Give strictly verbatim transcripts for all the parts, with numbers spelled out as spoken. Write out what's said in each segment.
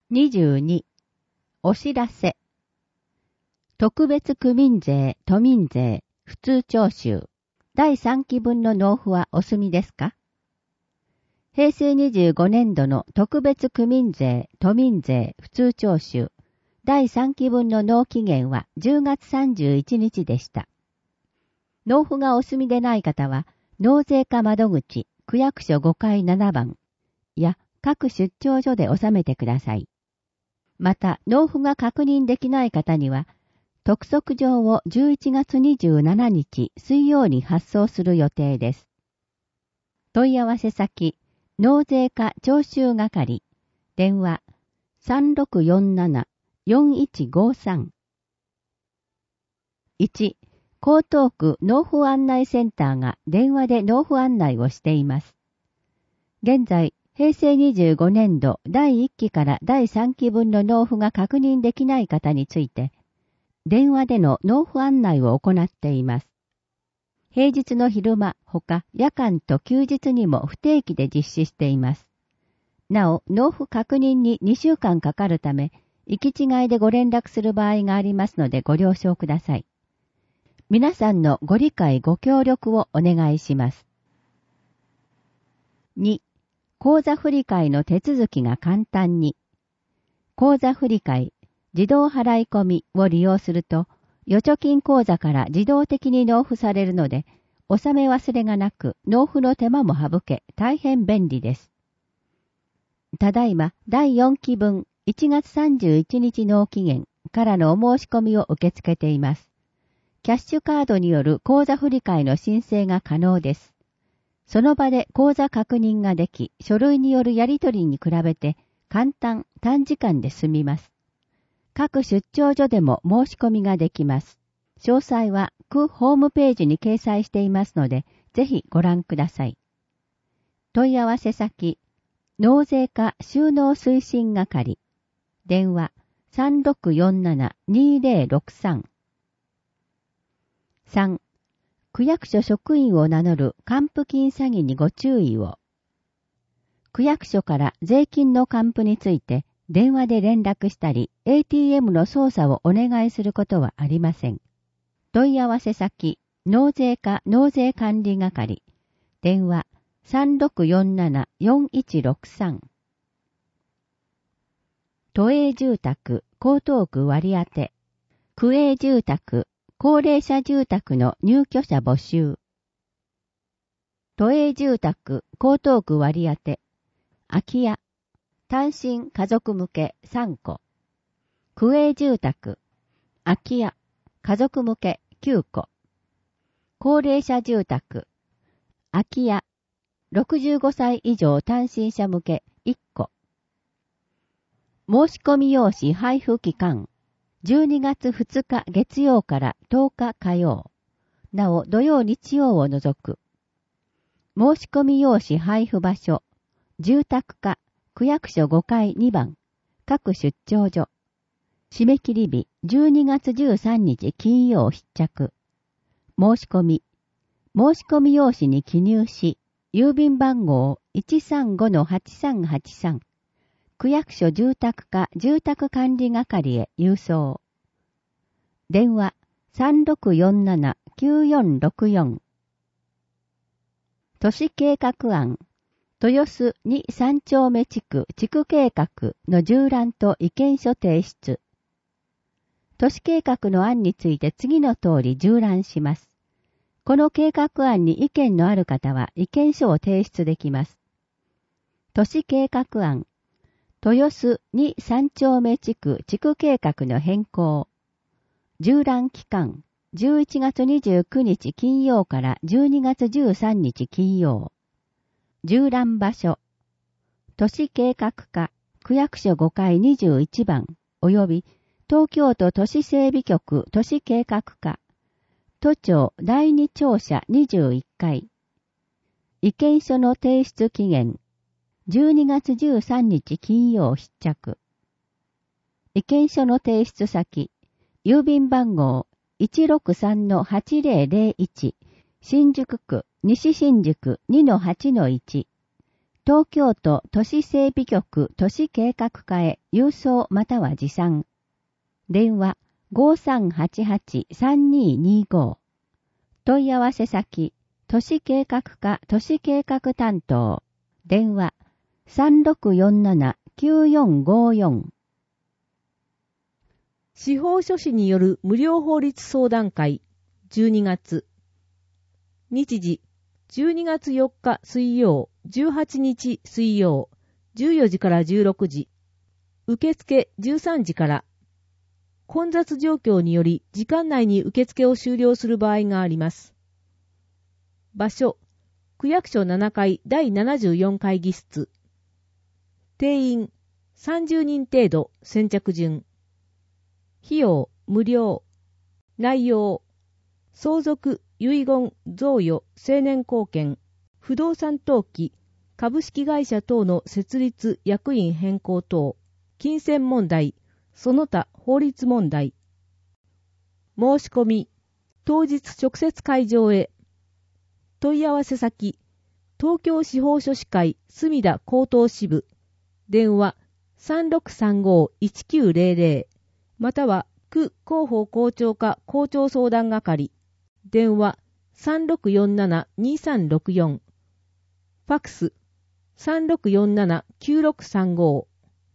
にじゅうに、お知らせ。特別区民税、都民税、普通徴収、だいさんき分の納付はお済みですか？平成にじゅうごねん度の特別区民税、都民税、普通徴収、だいさんき分の納期限はじゅうがつさんじゅういちにちでした。納付がお済みでない方は、納税課窓口、区役所ごかいななばんや各出張所で納めてください。また、納付が確認できない方には、督促状をじゅういちがつにじゅうしちにち水曜に発送する予定です。問い合わせ先、納税課徴収係、電話 さんろくよんななよんいちごさん。いち、江東区納付案内センターが電話で納付案内をしています。現在、平成にじゅうごねん度だいいっきからだいさんき分の納付が確認できない方について、電話での納付案内を行っています。平日の昼間、ほか夜間と休日にも不定期で実施しています。なお、納付確認ににしゅうかんかかるため、行き違いでご連絡する場合がありますのでご了承ください。皆さんのご理解ご協力をお願いします。に、口座振替の手続きが簡単に。口座振替、自動払い込みを利用すると、預貯金口座から自動的に納付されるので、納め忘れがなく、納付の手間も省け、大変便利です。ただいま、だいよんき分、いちがつさんじゅういちにち納期限からのお申し込みを受け付けています。キャッシュカードによる口座振替の申請が可能です。その場で口座確認ができ、書類によるやり取りに比べて簡単、短時間で済みます。各出張所でも申し込みができます。詳細は区ホームページに掲載していますので、ぜひご覧ください。問い合わせ先、納税課収納推進係、電話 さんろくよんななにぜろろくさん。さん、区役所職員を名乗る還付金詐欺にご注意を。区役所から税金の還付について電話で連絡したり エーティーエム の操作をお願いすることはありません。問い合わせ先、納税課納税管理係、電話 さんろくよんななよんいちろくさん。都営住宅、江東区割当、区営住宅、高齢者住宅の入居者募集。都営住宅、江東区割当、空き家、単身家族向けさんこ。区営住宅、空き家、家族向けきゅうこ。高齢者住宅、空き家、ろくじゅうごさい以上単身者向けいっこ。申し込み用紙配布期間、じゅうにがつふつか月曜からとおか火曜。なお土曜日曜を除く。申し込み用紙配布場所、住宅課、区役所ごかいにばん、各出張所。締め切り日じゅうにがつじゅうさんにち金曜必着。申し込み。申し込み用紙に記入し、郵便番号 いちさんごのはちさんはちさん。区役所住宅課住宅管理係へ郵送。電話 さんろくよんななきゅうよんろくよん。都市計画案、豊洲にさん丁目地区地区計画の縦覧と意見書提出。都市計画の案について次の通り縦覧します。この計画案に意見のある方は意見書を提出できます。都市計画案、豊洲にさん丁目地区地区計画の変更。縦覧期間、じゅういちがつにじゅうくにち金曜からじゅうにがつじゅうさんにち金曜。縦覧場所。都市計画課、区役所ごかいにじゅういちばん、及び東京都都市整備局都市計画課、都庁だいに庁舎にじゅういっかい。意見書の提出期限、じゅうにがつじゅうさんにち金曜必着。意見書の提出先、郵便番号 いちろくさんのはちぜろぜろいち、新宿区西新宿 にのはちのいち。 東京都都市整備局都市計画課へ郵送または持参。電話 ごーさんはちはちさんにーにーご。問い合わせ先、都市計画課都市計画担当。電話 さんろくよんななきゅうよんごよん。 司法書士による無料法律相談会じゅうにがつ。日時じゅうにがつよっか水曜、じゅうはちにち水曜、じゅうよじからじゅうろくじ。受付じゅうさんじから。混雑状況により時間内に受付を終了する場合があります。場所、区役所ななかいだいななじゅうよん会議室。定員さんじゅうにん程度先着順。費用無料。内容、相続、遺言、贈与、成年後見、不動産登記、株式会社等の設立、役員変更等、金銭問題、その他法律問題。申し込み、当日直接会場へ。問い合わせ先、東京司法書士会墨田高等支部。電話 さんろくさんごいちきゅうぜろぜろ または区広報校長課校長相談係。電話 さんろくよんななにさんろくよん。ファックス さんろくよんななきゅうろくさんご。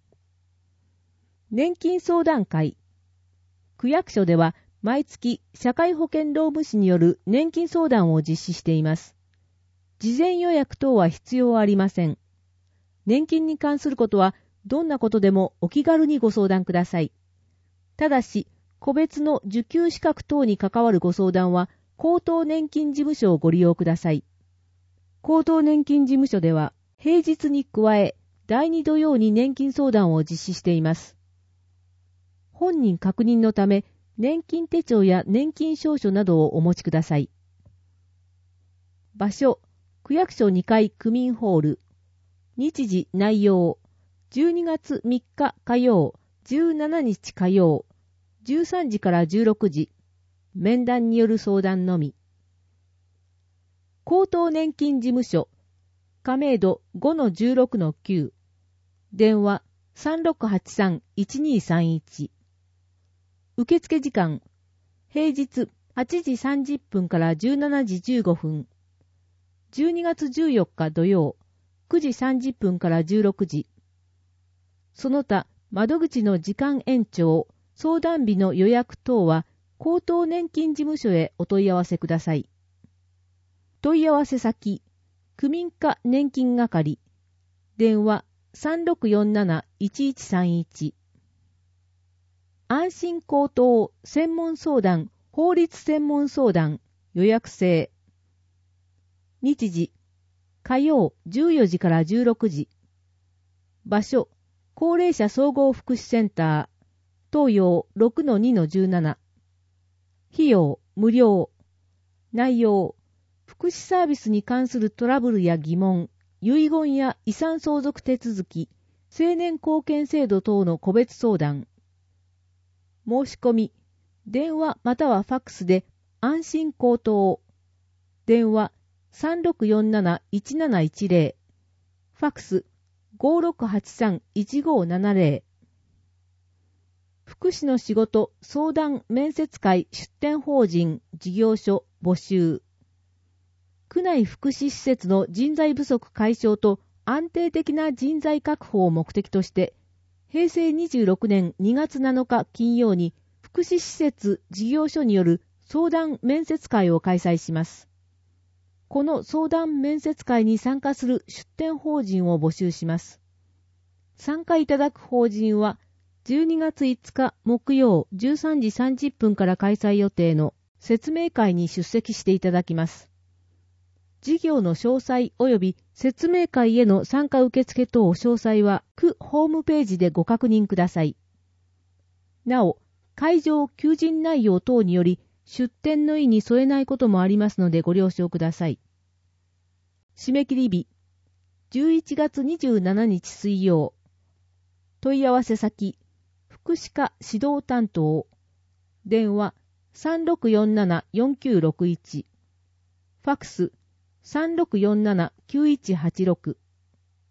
年金相談会。区役所では毎月社会保険労務士による年金相談を実施しています。事前予約等は必要ありません。年金に関することはどんなことでもお気軽にご相談ください。ただし、個別の受給資格等に関わるご相談は高等年金事務所をご利用ください。高等年金事務所では平日に加えだいに土曜に年金相談を実施しています。本人確認のため、年金手帳や年金証書などをお持ちください。場所、区役所にかい区民ホール。日時内容、じゅうにがつみっか火曜、じゅうしちにち火曜、じゅうさんじからじゅうろくじ。面談による相談のみ。高等年金事務所、亀戸 ごのじゅうろくのきゅう。電話 さんろくはちさんいちにさんいち。受付時間、平日はちじさんじゅっぷんからじゅうしちじじゅうごふん。じゅうにがつじゅうよっか土曜、くじさんじゅっぷんからじゅうろくじ。その他、窓口の時間延長、相談日の予約等は、高等年金事務所へお問い合わせください。問い合わせ先、区民課年金係。電話 さんろくよんなないちいちさんいち。安心高等専門相談法律専門相談予約制。日時火曜じゅうよじからじゅうろくじ。場所高齢者総合福祉センター東洋 ろくのにのじゅうなな。費用無料。内容福祉サービスに関するトラブルや疑問、遺言や遺産相続手続き、成年後見制度等の個別相談。申し込み、電話またはファックスで安心高等。電話 さんろくよんなないちなないちぜろ。ファックス ごろくはちさんいちごななぜろ。福祉の仕事相談面接会出展法人事業所募集。区内福祉施設の人材不足解消と安定的な人材確保を目的として、へいせいにじゅうろくねんにがつなのか金曜に福祉施設事業所による相談面接会を開催します。この相談面接会に参加する出展法人を募集します。参加いただく法人はじゅうにがついつか木曜じゅうさんじさんじゅっぷんから開催予定の説明会に出席していただきます。事業の詳細及び説明会への参加受付等詳細は区ホームページでご確認ください。なお、会場求人内容等により出展の意に添えないこともありますのでご了承ください。締め切り日、じゅういちがつにじゅうしちにち水曜。問い合わせ先、福祉課指導担当。電話 さんろくよんななよんきゅうろくいち。ファックスさんろくよんななきゅういちはちろく。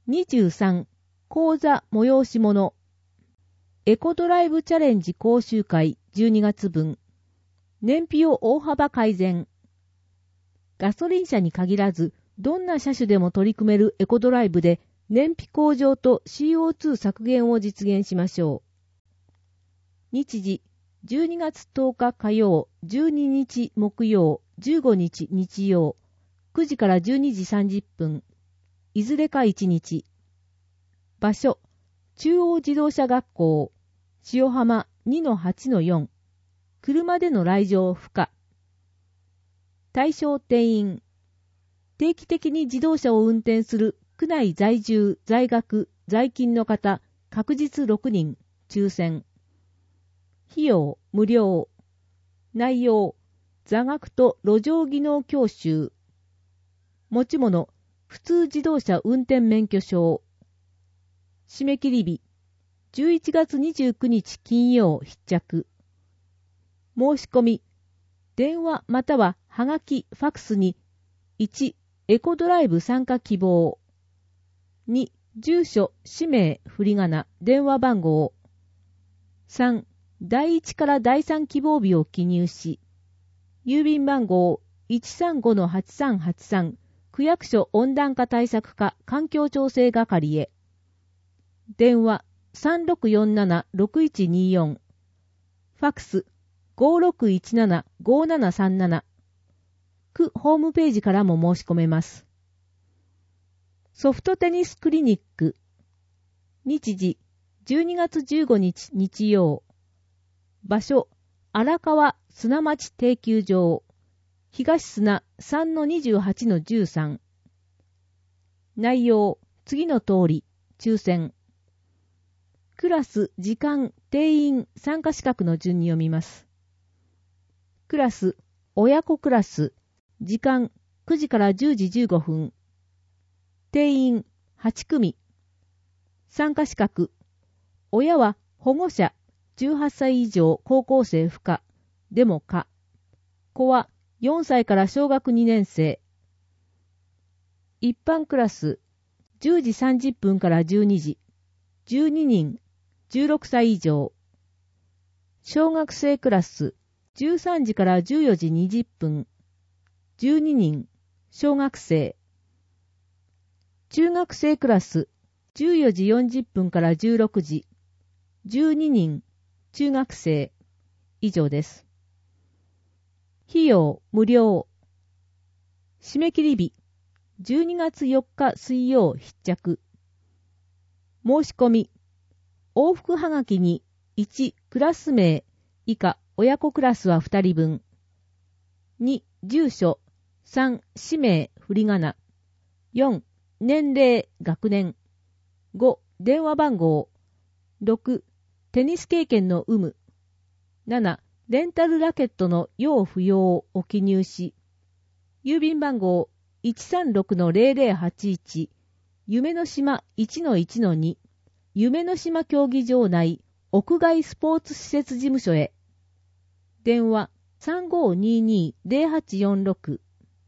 にじゅうさん、講座催し物。エコドライブチャレンジ講習会じゅうにがつぶん。燃費を大幅改善。ガソリン車に限らず、どんな車種でも取り組めるエコドライブで、燃費向上と シーオーツー 削減を実現しましょう。日時、じゅうにがつとおか火曜、じゅうににち木曜、じゅうごにち日曜、くじからじゅうにじさんじゅっぷん、いずれかいちにち。場所、中央自動車学校、塩浜 にのはちのよん、車での来場不可。対象定員、定期的に自動車を運転する区内在住、在学、在勤の方、確実ろくにん、抽選。費用、無料。内容、座学と路上技能教習。持ち物、普通自動車運転免許証。締め切り日、じゅういちがつにじゅうくにち金曜必着。申し込み、電話またははがき、ファクスに、いち、エコドライブ参加希望。に、住所、氏名、振り仮名、電話番号。さん、第一から第三希望日を記入し、郵便番号 いちさんごのはちさんはちさん、区役所温暖化対策課環境調整係へ。電話 さんろくよんななろくいちによん、ファクス ごろくいちななごななさんなな、区ホームページからも申し込めます。ソフトテニスクリニック。日時、じゅうにがつじゅうごにち日曜。場所、荒川砂町定休場。東砂 さんのにじゅうはちのじゅうさん。内容、次の通り、抽選。クラス、時間、定員、参加資格の順に読みます。クラス、親子クラス。時間、くじからじゅうじじゅうごふん。定員、はちくみ。参加資格。親は保護者、じゅうはっさい以上高校生不可、でも可。子はよんさいから小学にねん生。一般クラス、じゅうじさんじゅっぷんからじゅうにじ。じゅうににん、じゅうろくさい以上。小学生クラス、じゅうさんじからじゅうよじにじゅっぷん。じゅうににん、小学生。中学生クラス、じゅうよじよんじゅっぷんからじゅうろくじ。じゅうににん、中学生。以上です。費用、無料。締め切り日、じゅうにがつよっか水曜必着。申し込み、往復はがきにいち、クラス名、以下、親子クラスはふたりぶん。に、住所。さん、氏名、振り仮名。よん、年齢、学年。ご、電話番号。ろく、テニス経験の有無。なな、レンタルラケットの用不要を記入し、郵便番号 いちさんろくのぜろぜろはちいち、夢の島 いちのいちのに、夢の島競技場内屋外スポーツ施設事務所へ。電話 さんごににぜろはちよんろく。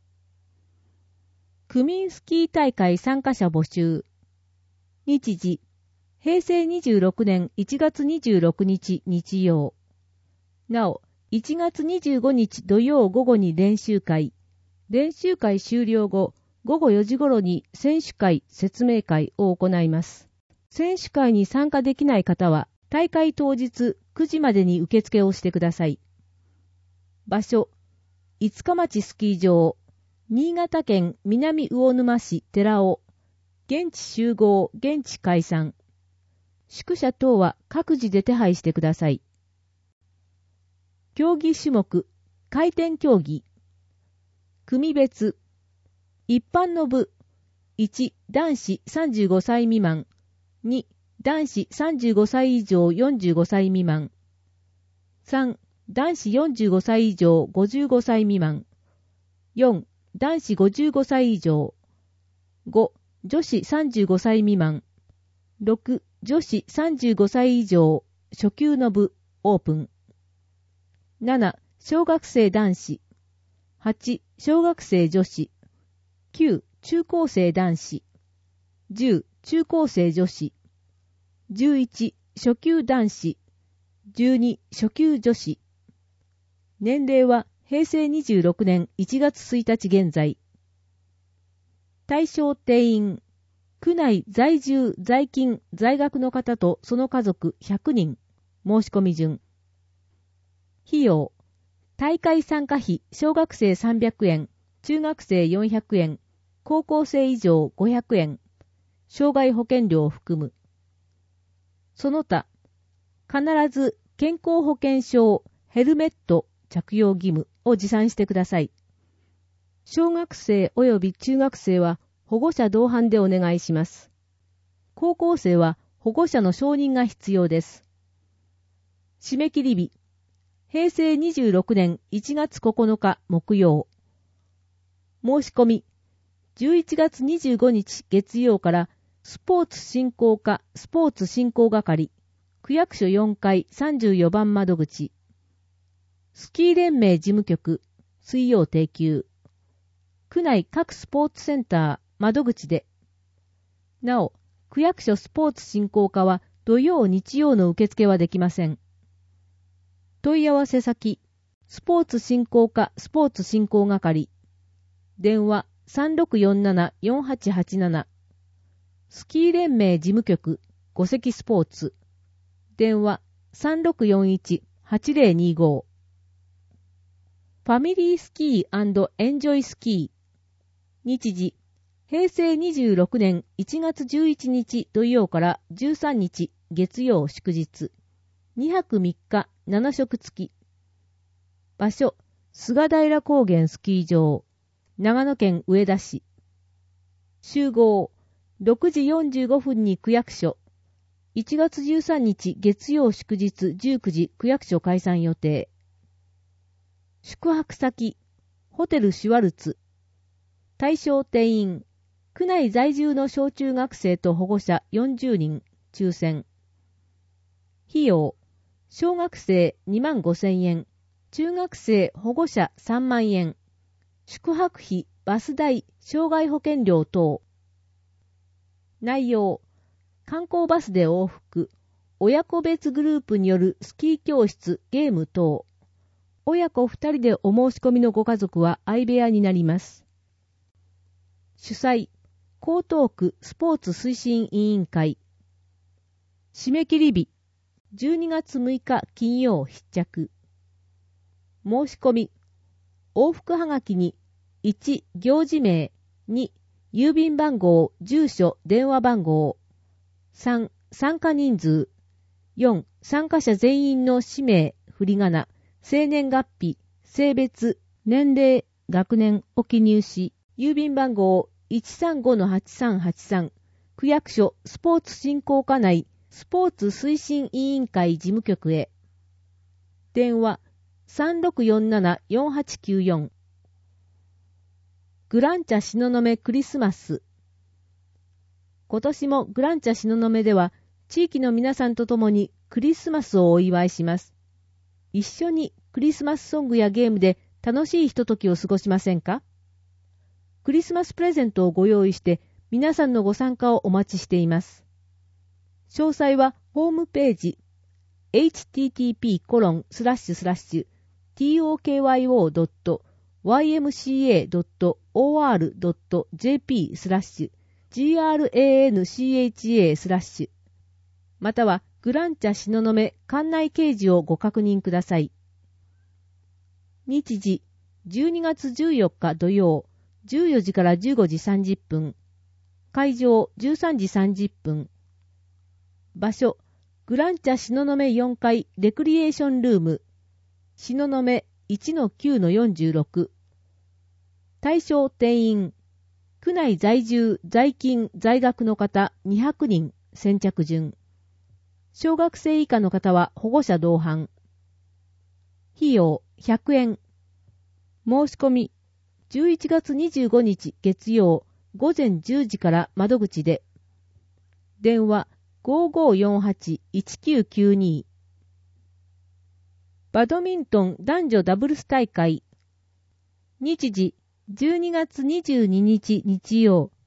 区民スキー大会参加者募集。日時、へいせいにじゅうろくねんいちがつにじゅうろくにち日曜。なお、いちがつにじゅうごにち土曜午後に練習会。練習会終了後、ごごよじ頃に選手会、説明会を行います。選手会に参加できない方は、大会当日くじまでに受付をしてください。場所、五日町スキー場、新潟県南魚沼市寺尾。現地集合、現地解散。宿舎等は各自で手配してください。競技種目、回転競技。組別。一般の部。いち、男子さんじゅうごさい未満。に、男子さんじゅうごさい以上よんじゅうごさい未満。さん、男子よんじゅうごさい以上ごじゅうごさい未満。よん、男子ごじゅうごさい以上。ご、女子さんじゅうごさい未満。ろく、女子さんじゅうごさい以上、初級の部、オープン。なな、小学生男子。はち、小学生女子。きゅう、中高生男子。じゅう、 中高生女子。じゅういち、初級男子。じゅうに、初級女子。年齢は平成にじゅうろくねんいちがつついたち現在。対象定員。区内在住、在勤、在学の方とその家族ひゃくにん。申し込み順。費用。大会参加費、小学生さんびゃくえん、中学生よんひゃくえん、高校生以上ごひゃくえん。障害保険料を含む。その他、必ず健康保険証、ヘルメット着用義務を持参してください。小学生及び中学生は保護者同伴でお願いします。高校生は保護者の承認が必要です。締め切り日。平成にじゅうろくねんいちがつここのか木曜。申し込み。じゅういちがつにじゅうごにち月曜からスポーツ振興課スポーツ振興係区役所よんかいさんじゅうよんばん窓口スキー連盟事務局水曜定休区内各スポーツセンター窓口でなお区役所スポーツ振興課は土曜日曜の受付はできません。問い合わせ先スポーツ振興課スポーツ振興係電話 さんろくよんななよんはちはちなな スキー連盟事務局五関スポーツ電話 さんろくよんいちはちぜろにご ファミリースキー&エンジョイスキー日時平成にじゅうろくねんいちがつじゅういちにち土曜からじゅうさんにち月曜祝日にはくみっかななしょく付き場所菅平高原スキー場長野県上田市集合ろくじよんじゅうごふんに区役所いちがつじゅうさんにち月曜祝日じゅうくじ区役所解散予定宿泊先ホテルシュワルツ対象定員区内在住の小中学生と保護者よんじゅうにん抽選費用小学生にまんごせんえん中学生保護者さんまんえん宿泊費バス代障害保険料等内容観光バスで往復親子別グループによるスキー教室ゲーム等親子ふたりでお申し込みのご家族は相部屋になります主催江東区スポーツ推進委員会締め切り日じゅうにがつむいか金曜必着申し込み往復はがきにいち行事名に郵便番号住所電話番号さん参加人数よん参加者全員の氏名振り仮名生年月日性別年齢学年を記入し郵便番号 いちさんごのはちさんはちさん 区役所スポーツ振興課内スポーツ推進委員会事務局へ電話 さんろくよんななよんはちきゅうよん グランチャ東雲クリスマス今年もグランチャ東雲では地域の皆さんと共にクリスマスをお祝いします一緒にクリスマスソングやゲームで楽しいひとときを過ごしませんかクリスマスプレゼントをご用意して皆さんのご参加をお待ちしています詳細はホームページ エイチティーティーピーコロンスラッシュスラッシュトクヨドットワイエムシーエードットオーアールドットジェーピースラッシュジーアールエーエヌシーエイチエースラッシュまたはグランチャ東雲館内掲示をご確認ください。日時じゅうにがつじゅうよっか土曜じゅうよじからじゅうごじさんじゅっぷん会場じゅうさんじさんじゅっぷん場所グランチャ東雲よんかいレクリエーションルーム東雲 いちのきゅうのよんじゅうろく 対象定員区内在住在勤在学の方にひゃくにん先着順小学生以下の方は保護者同伴費用ひゃくえん申し込みじゅういちがつにじゅうごにち月曜ごぜんじゅうじから窓口で電話 ごーごーよんはちいちきゅうきゅうに バドミントン男女ダブルス大会日時じゅうにがつにじゅうににち日曜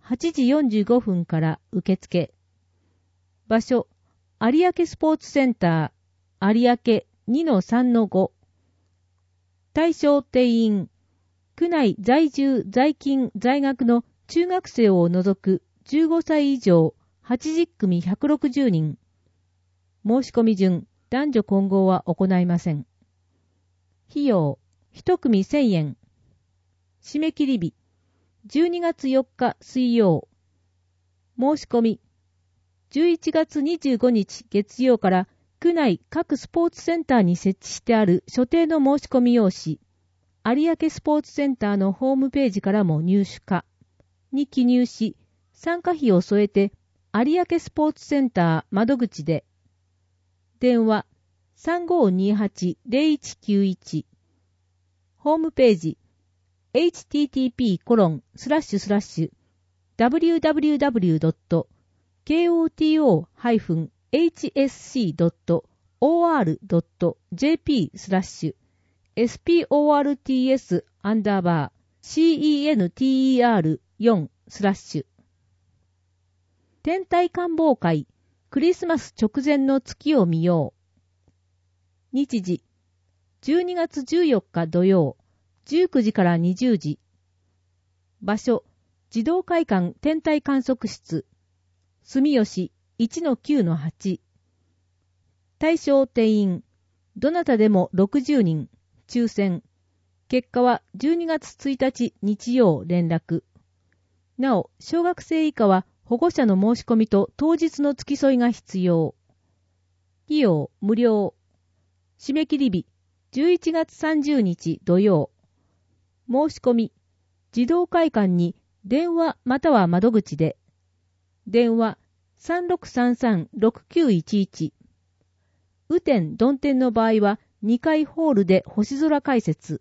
はちじよんじゅうごふんから受付。場所、有明スポーツセンター、有明 にのさんのご。対象定員、区内在住在勤在学の中学生を除くじゅうごさい以上はちじゅっくみひゃくろくじゅうにん。申し込み順、男女混合は行いません。費用、いち組せんえん。締め切り日、じゅうにがつよっか水曜。申し込み、じゅういちがつにじゅうごにち月曜から区内各スポーツセンターに設置してある所定の申し込み用紙、有明スポーツセンターのホームページからも入手可に記入し、参加費を添えて有明スポーツセンター窓口で、電話 さんごーにーはちーぜろいちきゅういち、ホームページ エイチティーティーピーコロンスラッシュスラッシュダブリューダブリューダブリュードットケーオーティーオーハイフンエイチエスシードットオーアールドットジェーピースラッシュエスピーオーアールティーエスアンダーバー シーイーエヌティーイーアールよん スラッシュ天体観望会クリスマス直前の月を見よう。日時じゅうにがつじゅうよっか土曜じゅうくじからにじゅうじ。場所児童会館天体観測室住吉 いちのきゅうのはち。対象定員どなたでもろくじゅうにん抽選。結果はじゅうにがつついたち日曜連絡。なお小学生以下は保護者の申し込みと当日の付き添いが必要。費用無料。締め切り日じゅういちがつさんじゅうにち土曜。申し込み児童会館に電話または窓口で。電話 さんろくさんさんろくきゅういちいち。雨天曇天の場合はにかいホールで星空解説。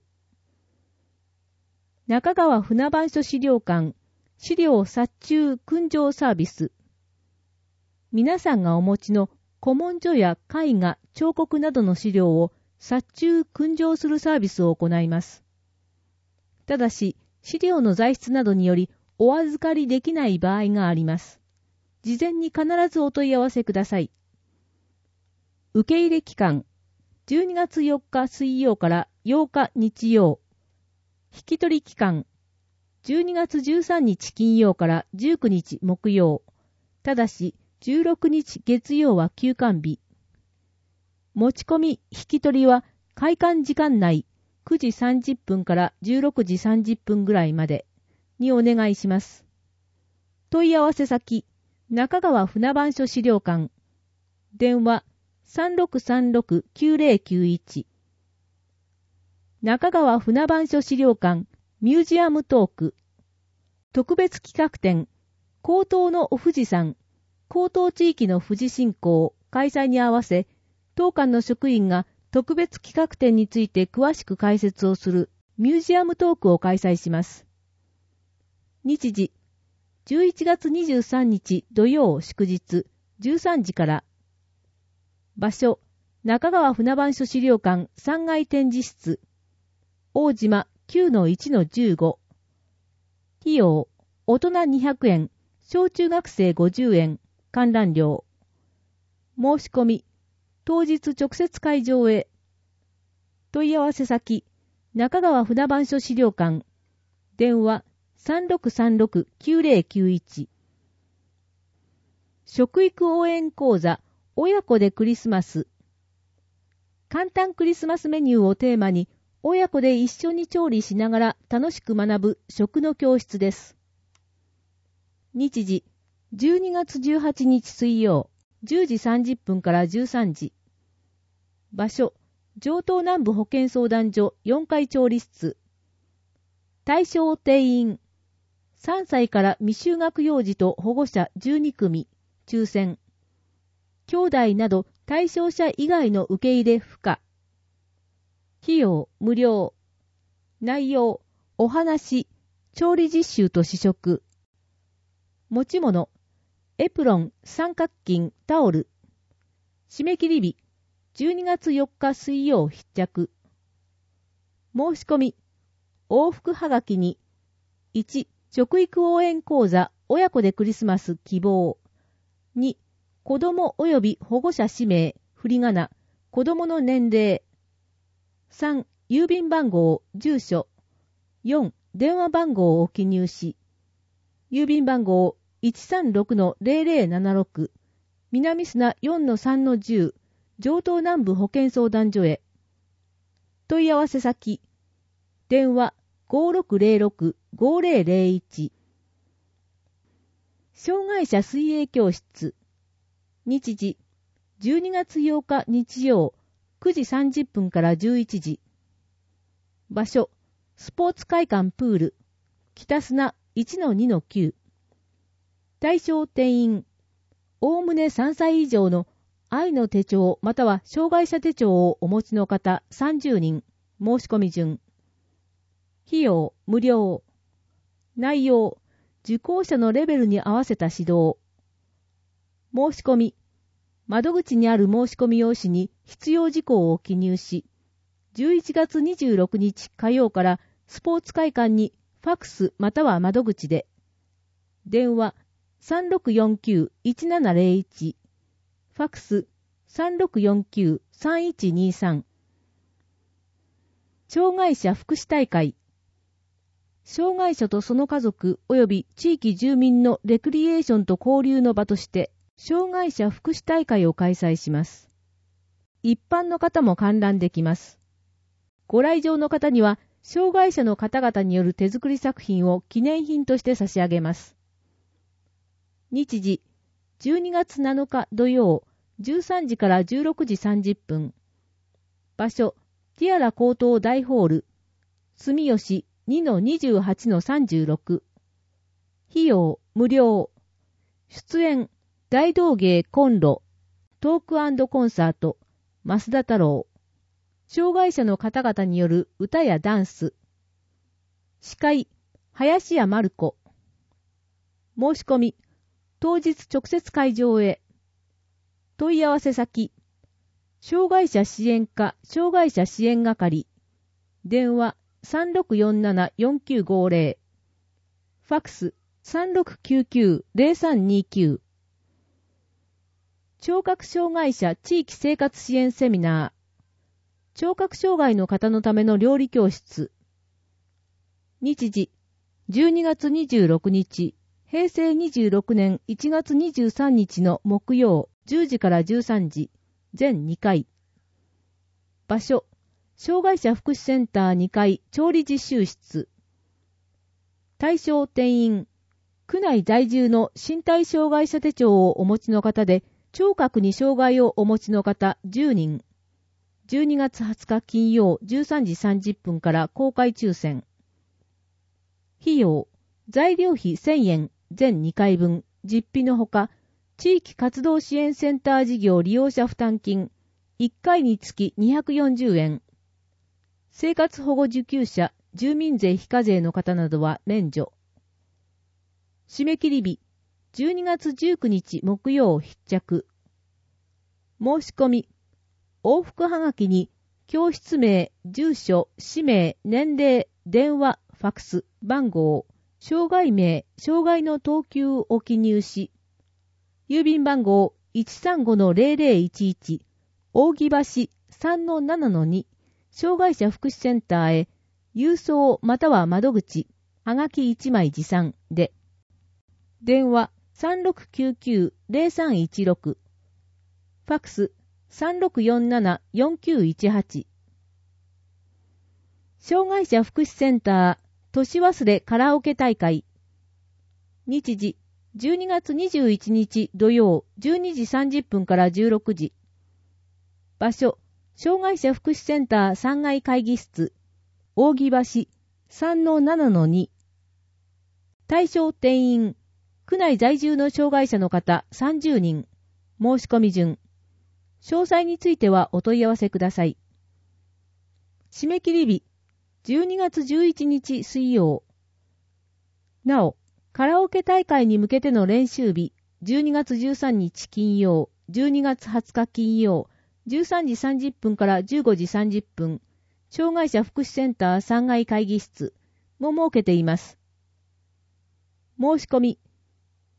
中川船番所資料館資料殺虫訓上サービス。皆さんがお持ちの古文書や絵画、彫刻などの資料を殺虫訓上するサービスを行います。ただし、資料の材質などによりお預かりできない場合があります。事前に必ずお問い合わせください。受け入れ期間、じゅうにがつよっか水曜からようか日曜。引き取り期間、じゅうにがつじゅうさんにち金曜からじゅうくにち木曜。ただし、じゅうろくにち月曜は休館日。持ち込み、引き取りは開館時間内くじさんじゅっぷんからじゅうろくじさんじゅっぷんぐらいまでにお願いします。問い合わせ先、中川船番所資料館。電話 さんろくさんろくきゅうぜろきゅういち。中川船番所資料館ミュージアムトーク。特別企画展、江東のお富士山、江東地域の富士信仰開催に合わせ、当館の職員が特別企画展について詳しく解説をするミュージアムトークを開催します。日時、じゅういちがつにじゅうさんにち土曜祝日じゅうさんじから。場所、中川船番所資料館さんがい展示室。大島 きゅうのいちのじゅうご。費用、大人にひゃくえん、小中学生ごじゅうえん、観覧料。申し込み、当日直接会場へ。問い合わせ先、中川船番所資料館。電話 さんろくさんろくきゅうぜろきゅういち。食育応援講座、親子でクリスマス。簡単クリスマスメニューをテーマに、親子で一緒に調理しながら楽しく学ぶ食の教室です。日時、じゅうにがつじゅうはちにち水曜、じゅうじさんじゅっぷんからじゅうさんじ。場所、城東南部保健相談所よんかい調理室。対象定員、さんさいから未就学幼児と保護者じゅうにくみ、抽選。兄弟など対象者以外の受け入れ不可。費用無料。内容、お話、調理実習と試食。持ち物、エプロン、三角巾、タオル。締め切り日、じゅうにがつよっか水曜必着。申し込み、往復はがきに、いち、食育応援講座親子でクリスマス希望。に、子供及び保護者氏名、振り仮名、子供の年齢。さん、郵便番号、住所。よん、電話番号を記入し、郵便番号 いちさんろくのゼロゼロななろく、南砂 よんのさんのじゅう、城東南部保健相談所へ。問い合わせ先、電話 ごろくゼロろくのごゼロゼロいち。障害者水泳教室。日時、じゅうにがつようか日曜、くじさんじゅっぷんからじゅういちじ。場所、スポーツ会館プール、北砂 いちのにのきゅう。対象定員、おおむねさんさい以上の愛の手帳または障害者手帳をお持ちの方さんじゅうにん、申し込み順。費用、無料。内容、受講者のレベルに合わせた指導。申し込み、窓口にある申し込み用紙に必要事項を記入し、じゅういちがつにじゅうろくにち火曜からスポーツ会館にファックスまたは窓口で、電話 さんろくよんきゅういちななゼロいち、ファックス さんろくよんきゅうさんいちにさん。障害者福祉大会。障害者とその家族及び地域住民のレクリエーションと交流の場として、障害者福祉大会を開催します。一般の方も観覧できます。ご来場の方には、障害者の方々による手作り作品を記念品として差し上げます。日時、じゅうにがつなのか土曜、じゅうさんじからじゅうろくじさんじゅっぷん。場所、ティアラ高等大ホール、住吉 にのにじゅうはちのさんじゅうろく。費用、無料。出演、大道芸コンロ、トーク&コンサート、増田太郎。障害者の方々による歌やダンス。司会、林家丸子。申し込み、当日直接会場へ。問い合わせ先、障害者支援課障害者支援係。電話 さんろくよんななよんきゅうごゼロ。ファックス さんろくきゅうきゅうゼロさんにきゅう。聴覚障害者地域生活支援セミナー。聴覚障害の方のための料理教室。日時、じゅうにがつにじゅうろくにち、へいせいにじゅうろくねんいちがつにじゅうさんにちの木曜、じゅうじからじゅうさんじ、全にかい。場所、障害者福祉センターにかい調理実習室。対象定員、区内在住の身体障害者手帳をお持ちの方で、聴覚に障害をお持ちの方じゅうにん。じゅうにがつはつか金曜じゅうさんじさんじゅっぷんから公開抽選。費用、材料費せんえん、全にかいぶん、実費のほか、地域活動支援センター事業利用者負担金、いっかいにつきにひゃくよんじゅうえん。生活保護受給者、住民税非課税の方などは免除。締め切り日、じゅうにがつじゅうくにち木曜必着。申し込み、往復はがきに、教室名、住所、氏名、年齢、電話、ファックス、番号、障害名、障害の等級を記入し、郵便番号 いちさんごのゼロゼロいちいち、扇橋 さんのななのに、障害者福祉センターへ、郵送または窓口、はがきいちまい持参で、電話 さんろくきゅうきゅうゼロさんいちろく、ファックスさんろくよんななよんきゅういちはち。障害者福祉センター年忘れカラオケ大会。日時、じゅうにがつにじゅういちにち土曜じゅうにじさんじゅっぷんからじゅうろくじ。場所、障害者福祉センターさんがい会議室、扇橋 さんのななのに。対象定員、区内在住の障害者の方さんじゅうにん。申し込み順。詳細についてはお問い合わせください。締め切り日、じゅうにがつじゅういちにち水曜。なお、カラオケ大会に向けての練習日、じゅうにがつじゅうさんにち金曜、じゅうにがつはつか金曜、じゅうさんじさんじゅっぷんからじゅうごじさんじゅっぷん、障害者福祉センターさんがい会議室も設けています。申し込み、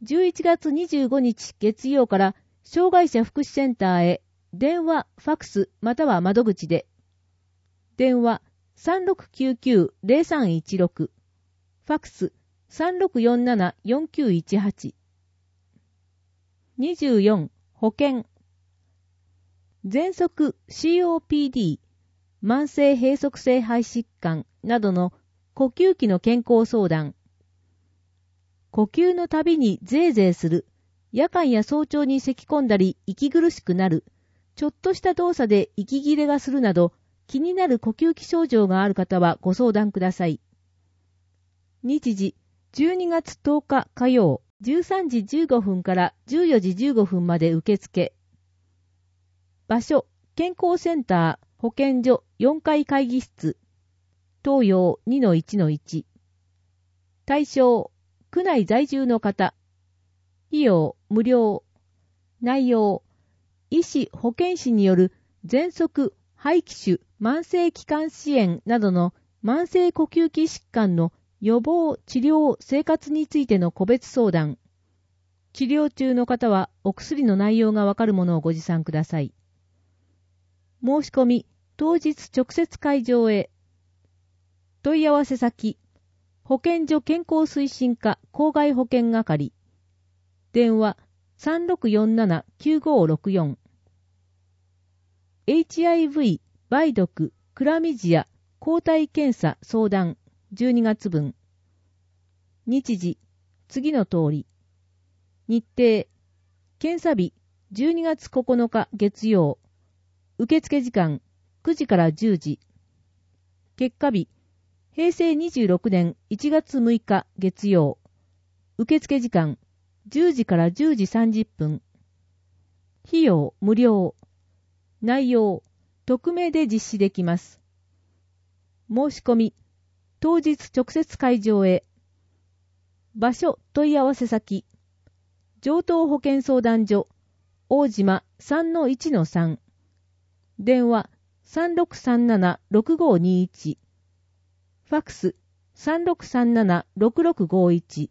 じゅういちがつにじゅうごにち月曜から障害者福祉センターへ電話、ファクスまたは窓口で。電話 さんろくきゅうきゅう ゼロさんいちろく、ファクス さんろくよんなな よんきゅういちはち。にじゅうよん、保険。喘息 シーオーピーディー、慢性閉塞性肺疾患などの呼吸器の健康相談。呼吸のたびにゼーゼーする、夜間や早朝に咳き込んだり息苦しくなる、ちょっとした動作で息切れがするなど、気になる呼吸器症状がある方はご相談ください。日時、じゅうにがつとおか火曜、じゅうさんじじゅうごふんからじゅうよじじゅうごふんまで受付。場所、健康センター、保健所よんかい会議室。東洋 にのいちのいち。対象、区内在住の方。費用、無料。内容、医師・保健師による喘息、肺気腫、慢性気管支炎などの慢性呼吸器疾患の予防、治療、生活についての個別相談。治療中の方はお薬の内容がわかるものをご持参ください。申し込み、当日直接会場へ。問い合わせ先、保健所健康推進課公害保険係。電話 さんろくよんなな きゅうごろくよん。エイチアイブイ、梅毒、クラミジア、抗体検査相談じゅうにがつぶん。日時、次の通り。日程、検査日、じゅうにがつここのか月曜。受付時間、くじからじゅうじ。結果日、へいせいにじゅうろくねんいちがつむいか月曜。受付時間、じゅうじからじゅうじさんじゅっぷん。費用、無料。内容、匿名で実施できます。申し込み、当日直接会場へ。場所、問い合わせ先。上東保健相談所、大島 さんのいちのさん。電話 さんろくさんなな ろくごにいち。ファクス さんろくさんなな ろくろくごいち。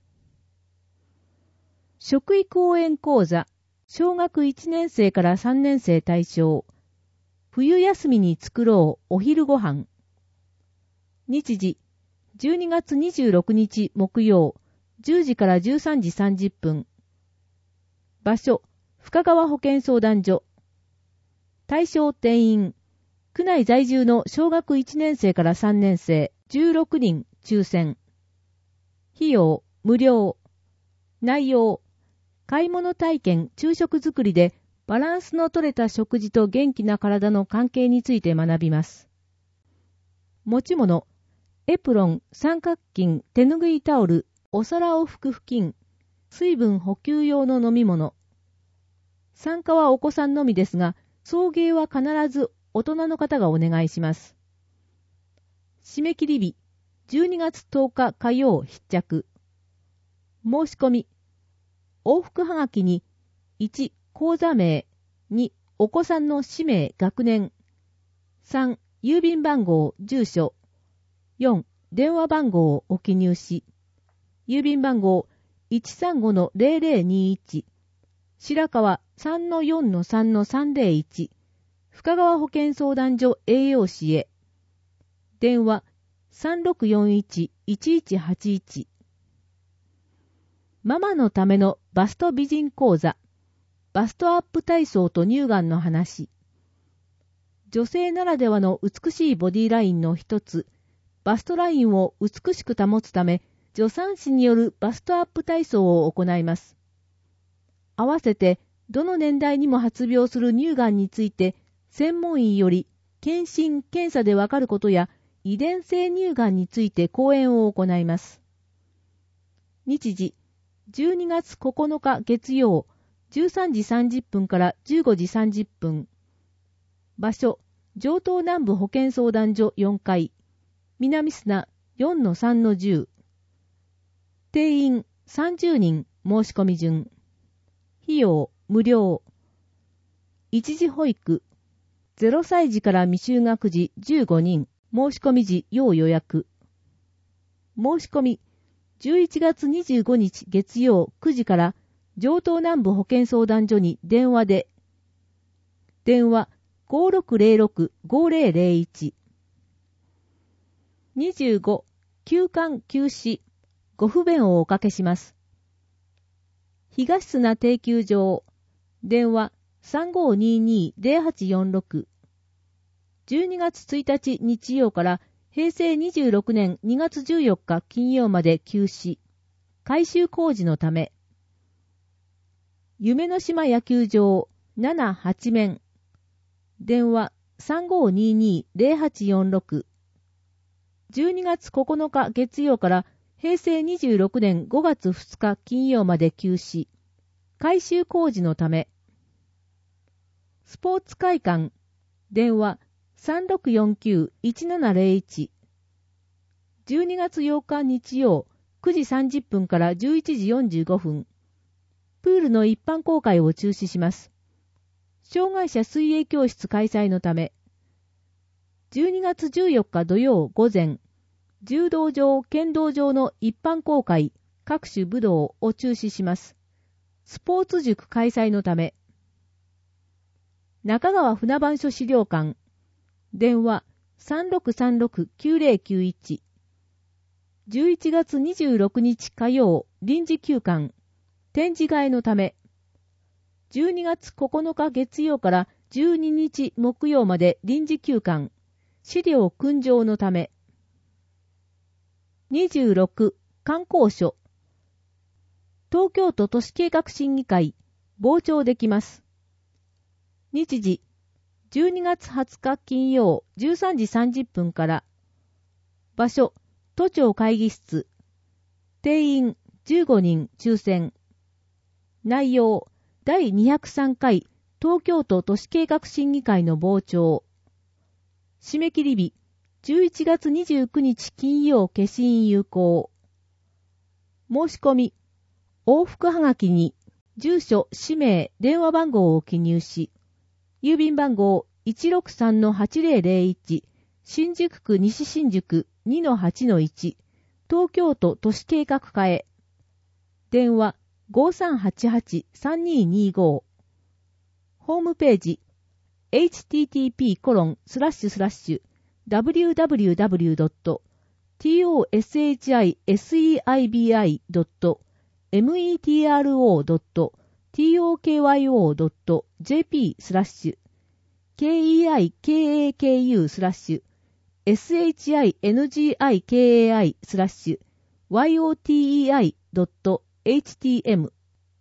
食育応援講座、小学いちねんせいからさんねんせい対象。冬休みに作ろうお昼ご飯。日時、じゅうにがつにじゅうろくにち木曜、じゅうじからじゅうさんじさんじゅっぷん。場所、深川保健相談所。対象定員、区内在住の小学いちねんせいからさんねんせいじゅうろくにん抽選。費用、無料。内容、買い物体験、昼食作りでバランスの取れた食事と元気な体の関係について学びます。持ち物、エプロン、三角巾、手ぬぐいタオル、お皿を拭く布巾、水分補給用の飲み物。参加はお子さんのみですが、送迎は必ず大人の方がお願いします。締め切り日、じゅうにがつとおか火曜必着。申し込み、往復はがきに、いち、口座名、に、お子さんの氏名、学年、さん、郵便番号、住所、よん、電話番号をお記入し、郵便番号 いちさんごのゼロゼロにいち、白川 さんのよんのさんのさんぜろいち、深川保健相談所栄養士へ。電話 さんろくよんいち いちいちはちいち。ママのためのバスト美人講座。バストアップ体操と乳がんの話。女性ならではの美しいボディラインの一つ、バストラインを美しく保つため、助産師によるバストアップ体操を行います。合わせて、どの年代にも発病する乳がんについて、専門医より検診・検査でわかることや、遺伝性乳がんについて講演を行います。日時、じゅうにがつここのか月曜、じゅうさんじさんじゅっぷんからじゅうごじさんじゅっぷん。場所、上東南部保健相談所よんかい、南砂 よんのさんのじゅう。定員さんじゅうにん申し込み順。費用無料。一時保育。ゼロさいじから未就学児じゅうごにん。申し込み時要予約。申し込み。じゅういちがつにじゅうごにち月曜くじから上東南部保健相談所に電話で、電話 ごろくぜろろくごぜろぜろいち。にじゅうご、休館休止、ご不便をおかけします。東砂定休場、電話 さんごににぜろはちよんろく。じゅうにがつついたち日曜からへいせいにじゅうろくねんにがつじゅうよっか金曜まで休止。改修工事のため。夢の島野球場ななはちめん。電話 さんごににぜろはちよんろく。じゅうにがつここのか月曜からへいせいにじゅうろくねんごがつふつか金曜まで休止。改修工事のため。スポーツ会館。電話 さんろくよんきゅういちななぜろいち。じゅうにがつようか日曜くじさんじゅっぷんからじゅういちじよんじゅうごふん。プールの一般公開を中止します。障害者水泳教室開催のため。じゅうにがつじゅうよっか土曜午前、柔道場、剣道場の一般公開、各種武道を中止します。スポーツ塾開催のため。中川船番所資料館。電話 さんろくさんろくきゅうぜろきゅういち。じゅういちがつにじゅうろくにち火曜、臨時休館。展示会のため。じゅうにがつここのか月曜からじゅうににち木曜まで臨時休館。資料訓上のため。にじゅうろく、観光所。東京都都市計画審議会、傍聴できます。日時、じゅうにがつはつか金曜じゅうさんじさんじゅっぷんから。場所、都庁会議室。定員じゅうごにん抽選。内容、だいにひゃくさんかい東京都都市計画審議会の傍聴。締め切り日、じゅういちがつにじゅうくにち金曜消印有効。申し込み、往復はがきに、住所、氏名、電話番号を記入し、郵便番号 いちろくさんのはちぜろぜろいち、新宿区西新宿 にのはちのいち、東京都都市計画課へ。電話 ごさんはちはちさんににご。ホームページ エイチティーティーピーコロンスラッシュスラッシュダブリューダブリューダブリュードットトシセイドットメトロドットトクドットジェーピー スラッシュ ケイカク スラッシュ シンギスラッシュ ヨテドットエイチティーエム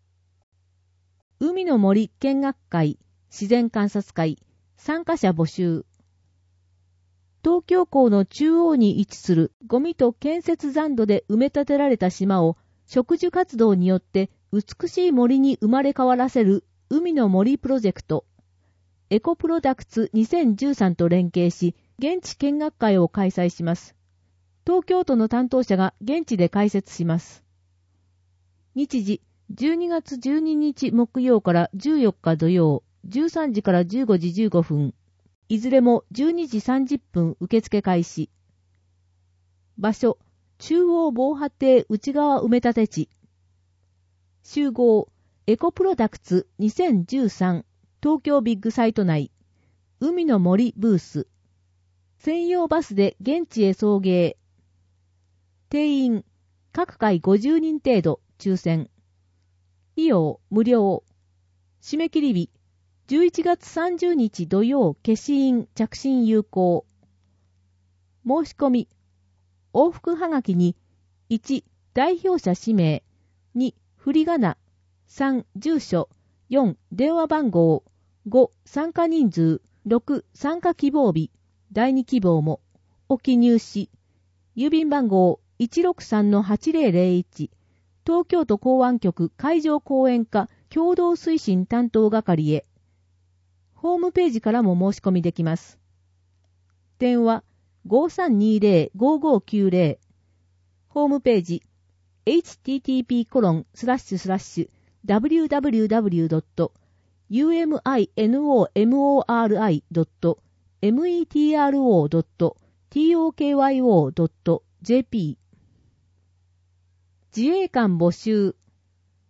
海の森見学会自然観察会参加者募集。東京港の中央に位置するゴミと建設残土で埋め立てられた島を植樹活動によって美しい森に生まれ変わらせる海の森プロジェクトエコプロダクツにせんじゅうさんと連携し現地見学会を開催します。東京都の担当者が現地で解説します。日時じゅうにがつじゅうににち木曜からじゅうよっか土曜じゅうさんじからじゅうごじじゅうごふん。いずれもじゅうにじさんじゅっぷん受付開始。場所、中央防波堤内側埋め立て地。集合、エコプロダクツにせんじゅうさん東京ビッグサイト内。海の森ブース。専用バスで現地へ送迎。定員、各回ごじゅうにん程度、抽選。費用、無料。締め切り日、じゅういちがつさんじゅうにち土曜消印着信有効。申し込み。往復はがきにいち代表者氏名、に振り仮名、さん住所、よん電話番号、ご参加人数、ろく参加希望日、だいに希望もを記入し、郵便番号 いちろくさんのはちぜろぜろいち 東京都港湾局海上講演課共同推進担当係へ。ホームページからも申し込みできます。電話 ごさんにぜろごごきゅうぜろ。ホームページ エイチティーティーピーコロンスラッシュスラッシュダブリューダブリューダブリュードットユーエムアイエヌオーエムオーアールアイドットメトロドットトクドットジェーピー 自衛官募集。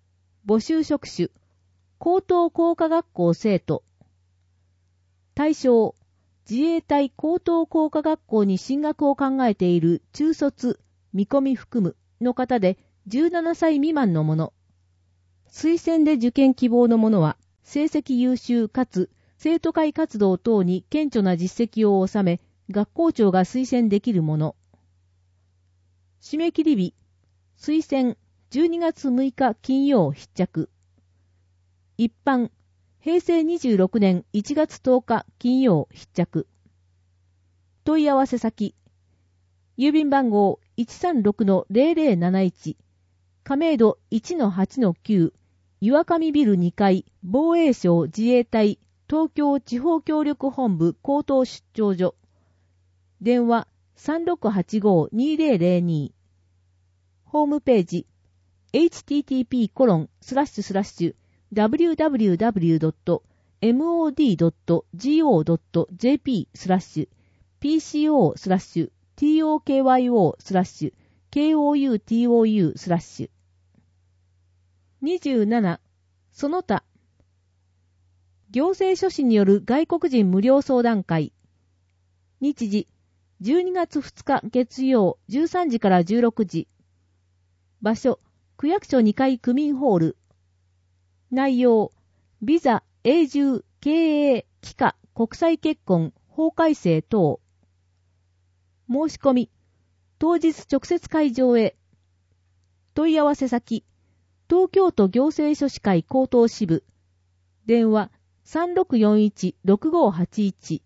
募集職種、高等工科学校生徒。対象、自衛隊高等工科学校に進学を考えている中卒、見込み含むの方でじゅうななさい未満の者。推薦で受験希望の者は、成績優秀かつ生徒会活動等に顕著な実績を収め、学校長が推薦できる者。締め切り日、推薦じゅうにがつむいか金曜必着。一般、へいせいにじゅうろくねんいちがつとおか金曜必着。問い合わせ先、郵便番号 いちさんろくのゼロゼロなないち、亀戸 いちのはちのきゅう、岩上ビルにかい、防衛省自衛隊東京地方協力本部高等出張所。電話 さんろくはちごーにゼロゼロに。ホームページ エイチティーティーピーコロンスラッシュスラッシュダブリューダブリューダブリュードットモーディードットジオードットジェーピースラッシュピーシーオースラッシュティーオーケーワイオースラッシュケーオーユーティーオーユースラッシュ。にじゅうなな、その他。行政書士による外国人無料相談会。日時、じゅうにがつふつか月曜じゅうさんじからじゅうろくじ。場所、区役所にかい区民ホール。内容、ビザ、永住、経営、帰化、国際結婚、法改正等。申し込み、当日直接会場へ。問い合わせ先、東京都行政書士会高等支部。電話 さんろくよんいちろくごはちいち。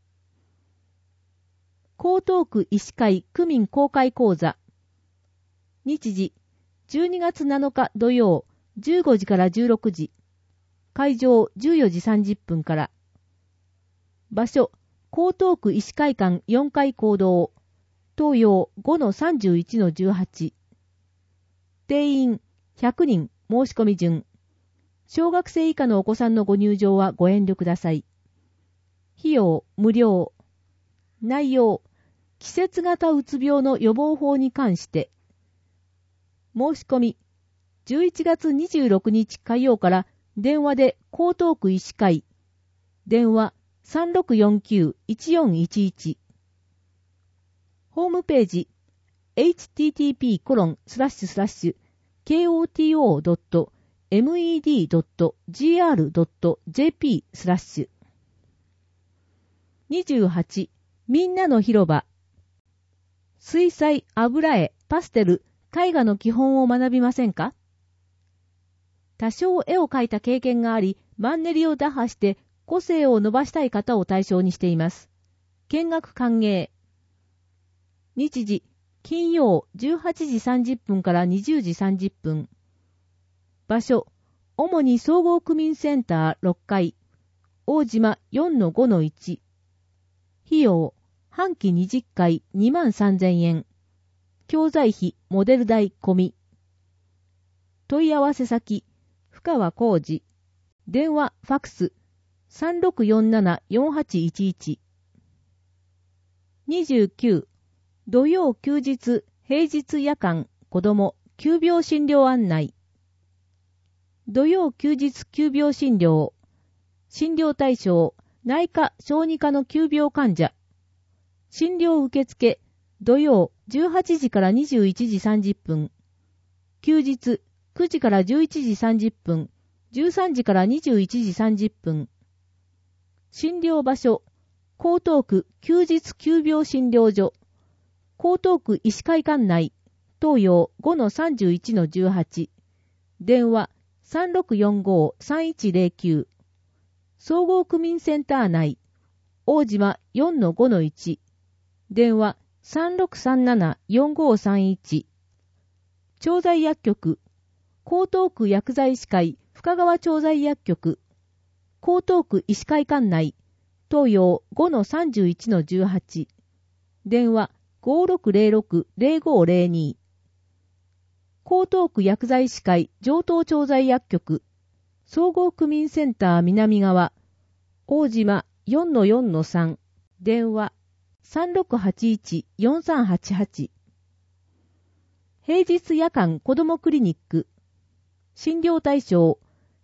江東区医師会区民公開講座。日時、じゅうにがつなのか土曜、じゅうごじからじゅうろくじ。会場じゅうよじさんじゅっぷんから。場所、江東区医師会館よんかい講堂。東洋 ごのさんじゅういちのじゅうはち。定員ひゃくにん申し込み順。小学生以下のお子さんのご入場はご遠慮ください。費用無料。内容、季節型うつ病の予防法に関して。申し込み、じゅういちがつにじゅうろくにち火曜から電話で江東区医師会。電話 さんろくよんきゅういちよんいちいち。ホームページ エイチティーティーピーコロンスラッシュスラッシュケーオーティーオードットメディードットジーアールドットジェーピースラッシュ。にじゅうはち、みんなの広場。水彩、油絵、パステル、絵画の基本を学びませんか？多少絵を描いた経験があり、マンネリを打破して個性を伸ばしたい方を対象にしています。見学歓迎。日時、金曜じゅうはちじさんじゅっぷんからにじゅうじさんじゅっぷん。場所、主に総合区民センターろっかい、大島 よんのごのいち。費用、半期にじゅっかいにまんさんぜんえん。教材費、モデル代込み。問い合わせ先、深川浩二。電話、ファクス、さんろくよんななよんはちいちいち。にじゅうきゅう、土曜休日、平日夜間、子供、急病診療案内。土曜休日急病診療。診療対象、内科・小児科の急病患者。診療受付、土曜じゅうはちじからにじゅういちじさんじゅっぷん。休日、くじからじゅういちじさんじゅっぷん、じゅうさんじからにじゅういちじさんじゅっぷん。診療場所、江東区休日急病診療所。江東区医師会館内、東洋 ごのさんじゅういちのじゅうはち。電話 さんろくよんごさんいちゼロきゅう。総合区民センター内、大島 よんのごのいち。電話 さんろくさんななよんごさんいち。調剤薬局、江東区薬剤師会深川調剤薬局。江東区医師会館内、東洋 ごのさんじゅういちのじゅうはち。電話ごろくゼロろくゼロごゼロに。江東区薬剤師会上東調剤薬局。総合区民センター南側。大島 よんのよんのさん。電話さんろくはちいちよんさんはちはち。平日夜間子どもクリニック。診療対象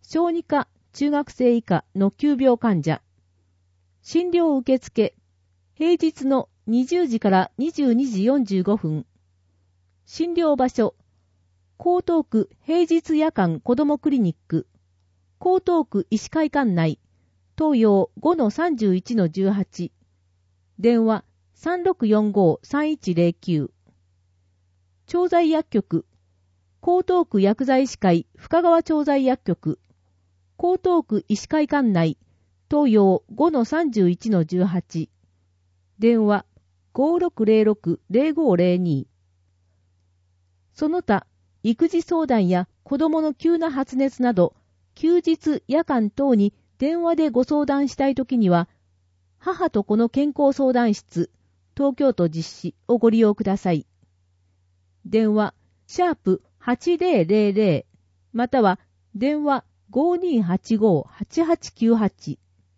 小児科、中学生以下の急病患者。診療受付。平日のにじゅうじからにじゅうにじよんじゅうごふん。診療場所。江東区平日夜間子どもクリニック。江東区医師会館内。東洋 ごのさんじゅういちのじゅうはち。電話 さんろくよんご さんいちゼロきゅう。調剤薬局。江東区薬剤師会深川調剤薬局。江東区医師会館内。東洋 ごのさんじゅういちのじゅうはち。電話 ごろくゼロろく ゼロごゼロに。その他、育児相談や子供の急な発熱など、休日夜間等に電話でご相談したいときには、母と子の健康相談室、東京都実施をご利用ください。電話、シャープはちぜろゼロゼロ、または電話 ごにーはちご はちはちきゅうはち。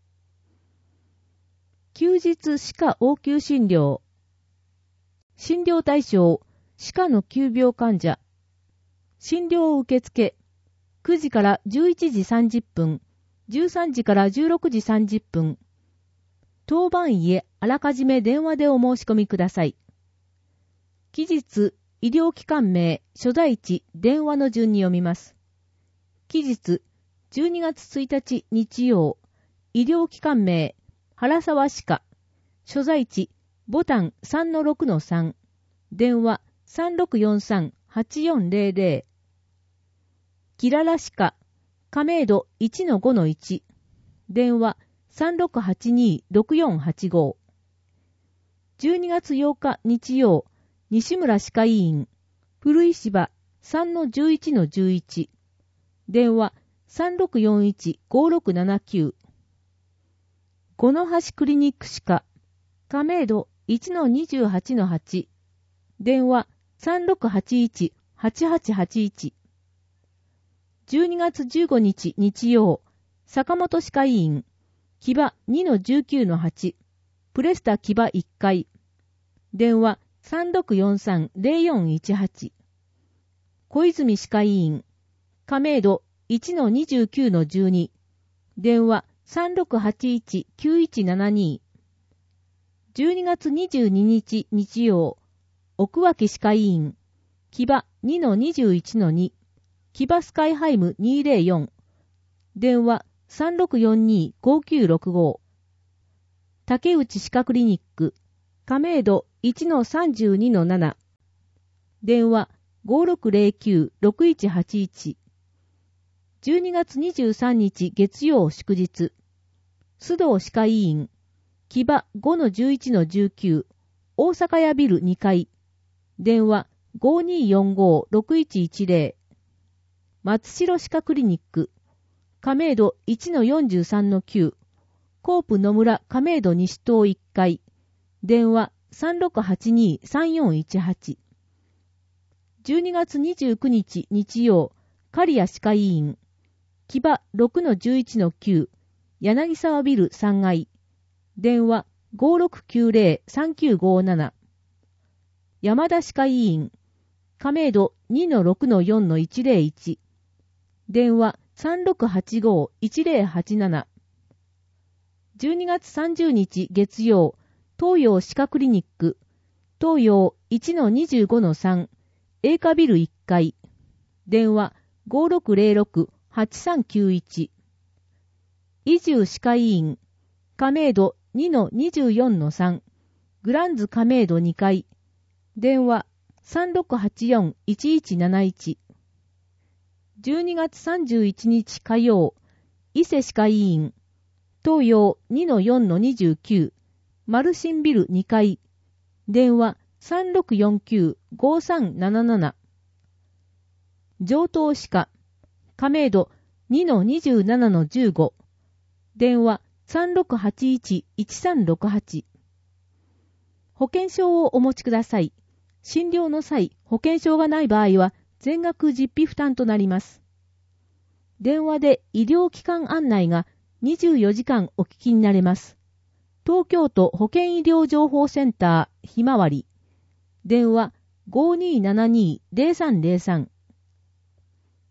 休日歯科応急診療。診療対象、歯科の急病患者。診療受付。くじからじゅういちじさんじゅっぷん、じゅうさんじからじゅうろくじさんじゅっぷん。当番医へあらかじめ電話でお申し込みください。期日、医療機関名、所在地、電話の順に読みます。期日、じゅうにがつついたち日曜、医療機関名、原沢歯科、所在地、ボタン さんのろくのさん、電話 さんろくよんさん はちよんゼロゼロ。キララ歯科、亀戸 いちのごのいち、電話 さんろくはちに ろくよんはちご。じゅうにがつようか日曜、西村歯科医院、古い芝 さんのじゅういちのじゅういち、電話 さんろくよんいち ごろくななきゅう。五の橋クリニック歯科、亀戸 いちのにじゅうはちのはち、電話 さんろくはちいち はちはちはちいち。じゅうにがつじゅうごにち日曜、坂本歯科医院、木場 にのじゅうきゅうのはち、プレスタ木場いっかい、電話 さんろくよんさん ゼロよんいちはち。小泉歯科医院、亀戸 いちのにじゅうきゅうのじゅうに、電話 さんろくはちいち きゅういちななに。じゅうにがつにじゅうににち日曜、奥脇歯科医院、木場 にのにじゅういちのに、木場スカイハイムにひゃくよん、電話 さんろくよんに ごきゅうろくご。竹内歯科クリニック、亀戸 いちのさんじゅうにのなな、電話 ごろくゼロきゅう ろくいちはちいち。じゅうにがつにじゅうさんにち月曜祝日、須藤歯科医院、木場 ごのじゅういちのじゅうきゅう、大阪屋ビルにかい、電話 ごによんご ろくいちいちゼロ。松代歯科クリニック、亀戸 いちのよんじゅうさんのきゅう、コープ野村亀戸西棟いっかい、電話 さんろくはちに さんよんいちはち。じゅうにがつにじゅうくにち日曜、刈谷歯科医院、木場 ろくのじゅういちのきゅう、柳沢ビルさんがい、電話 ごろくきゅうゼロ さんきゅうごなな。山田歯科医院、亀戸 にのろくのよんのいちゼロいち、電話 さんろくはちご いちゼロはちなな。じゅうにがつさんじゅうにち月曜、東洋歯科クリニック、東洋 いちのにじゅうごのさん、栄華ビルいっかい、電話 ごろくゼロろく はちさんきゅういち。移住歯科医院、亀戸 にのにじゅうよんのさん、グランズ亀戸にかい、電話 さんろくはちよん いちいちなないち。じゅうにがつさんじゅういちにち火曜、伊勢歯科医院、東洋 にのよんのにじゅうきゅう、マルシンビルにかい、電話 さんろくよんきゅう ごさんなななな。上東歯科、亀戸 にのにじゅうななのじゅうご、電話 さんろくはちいち いちさんろくはち。保険証をお持ちください。診療の際、保険証がない場合は、全額実費負担となります。電話で医療機関案内がにじゅうよじかんお聞きになれます。東京都保健医療情報センターひまわり、電話 ごにーななに ゼロさんゼロさん。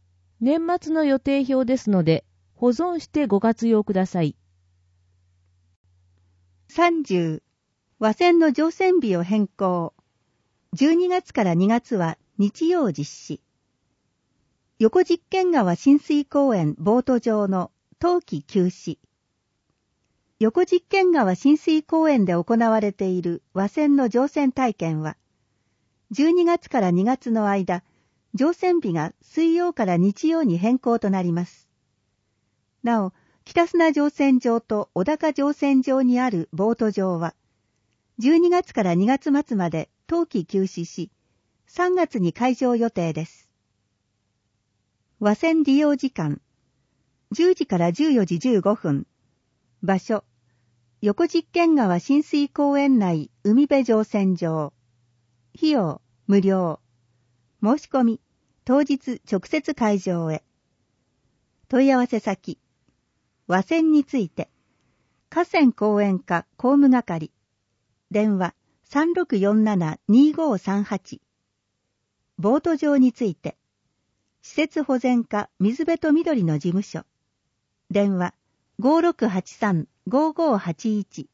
年末の予定表ですので、保存してご活用ください。 さんじゅう、和船の乗船日を変更。じゅうにがつからにがつは日曜実施。横実験川親水公園ボート場の冬季休止。横実験川親水公園で行われている和船の乗船体験は、じゅうにがつからにがつの間、乗船日が水曜から日曜に変更となります。なお、北砂乗船場と小高乗船場にあるボート場は、じゅうにがつからにがつ末まで冬季休止し、さんがつに開場予定です。和船利用時間、じゅうじからじゅうよじじゅうごふん。場所、横実験川親水公園内海辺乗船場。費用、無料。申し込み、当日直接会場へ。問い合わせ先、和船について、河川公園課公務係。電話 さんろくよんななにごさんはち。ボート場について、施設保全課水辺と緑の事務所。電話 ごろくはちさんごごはちいち。